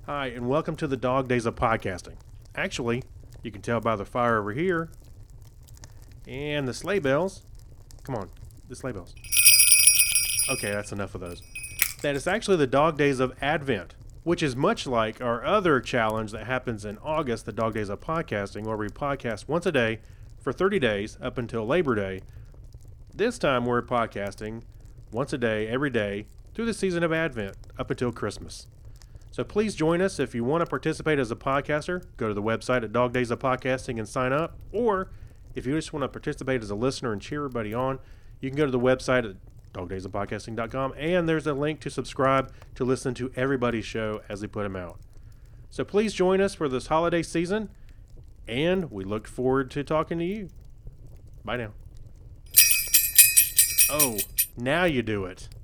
Hi, and welcome to the Dog Days of Podcasting. Actually, you can tell by the fire over here and the sleigh bells. Come on, the sleigh bells. Okay, that's enough of those. That it's actually the Dog Days of Advent, which is much like our other challenge that happens in August, the Dog Days of Podcasting, where we podcast once a day for 30 days up until Labor Day. This time we're podcasting once a day, every day, through the season of Advent up until Christmas. So please join us. If you want to participate as a podcaster, go to the website at Dog Days of Podcasting and sign up. Or if you just want to participate as a listener and cheer everybody on, you can go to the website at dogdaysofpodcasting.com, and there's a link to subscribe to listen to everybody's show as they put them out. So please join us for this holiday season, and we look forward to talking to you. Bye now. Oh, now you do it.